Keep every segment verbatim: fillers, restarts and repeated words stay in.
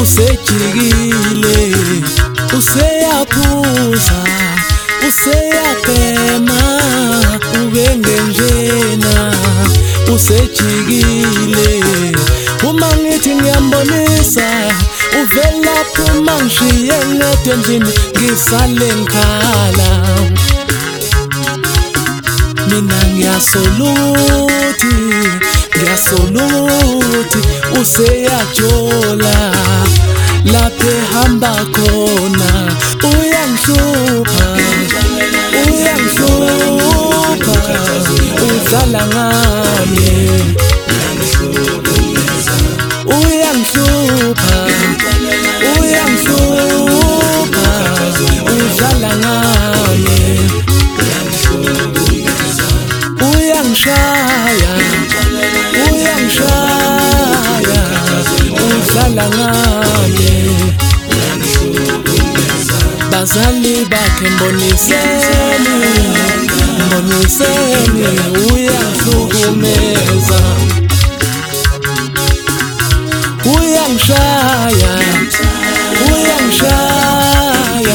usejikile useyaphuza useyabhema ubengenjena usejikile uma ngithi ngiyambonisa uvela phuma ngishiye ngedwa endlini ngisale ngikhala mina ngiyasoluthi ngiyasoluthi useyajola lapho ehamba khona uyangihlupha uyangihlupha udlala ngami uyangihlupha uyangihlupha udlala ngami uyangishaya uyangishaya udlala ngami bazali bakhe mboniseni mboniseni uyahlukumeza uyangishaya uyangishaya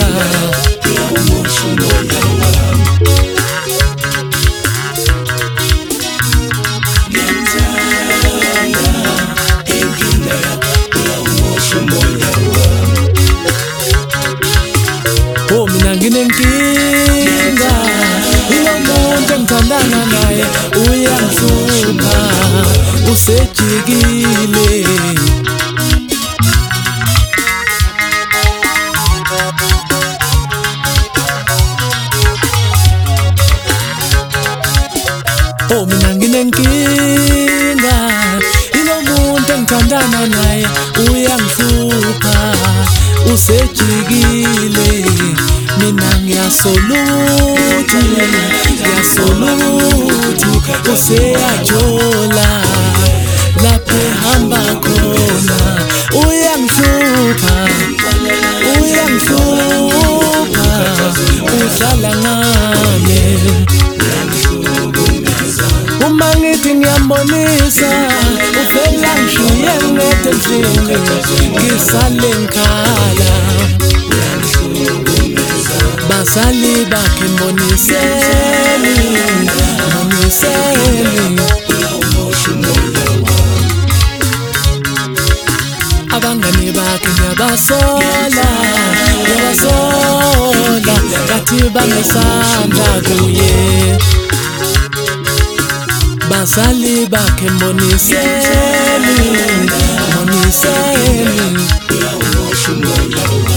oh mina nginenkinga umuntu engithandana naye uyangihlupha usejikile oh mina nginenkinga umuntu engithandana naye uyangihlupha usejikile mina ngiyasoluthi ngiyasoluthi useyajola lapho ehamba khona uyangihlupha uyangihlupha udlala ngami uma ngithi ngiyambonisa uvela ngishiye ngedwa endlini ngisale ngikhala bazali bakhe mboniseni mboniseni abangani bakhe ngiyabasola ngiyabasola kathi bangesandla kuye bazali bakhe mboniseni mboniseni